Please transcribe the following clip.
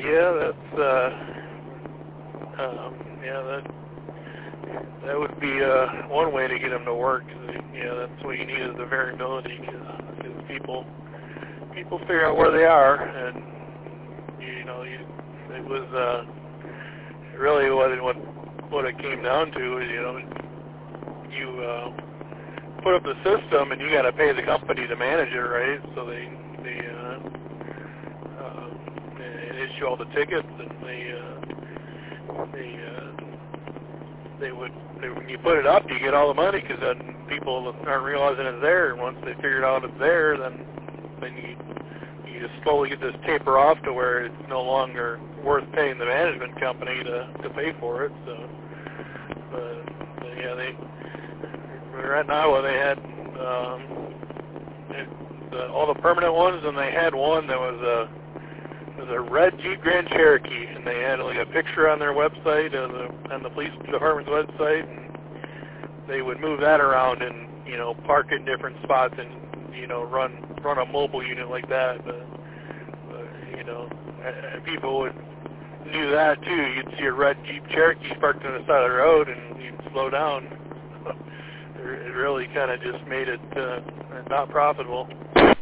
Yeah, that would be one way to get them to work. That's what you need is the variability, because people figure out where they are, and it was really what it came down to is you put up the system and you got to pay the company to manage it, right? So they issue all the tickets, and when you put it up, you get all the money, because then people aren't realizing it's there. And once they figure out it's there, then you just slowly get this taper off to where it's no longer worth paying the management company to pay for it. So, we were at Iowa. They had all the permanent ones, and they had one that was a red Jeep Grand Cherokee, and they had like a picture on their website, on the police department's website, and they would move that around and park in different spots and run a mobile unit like that. But people knew that too. You'd see a red Jeep Cherokee parked on the side of the road, and you'd slow down. It really kind of just made it not profitable.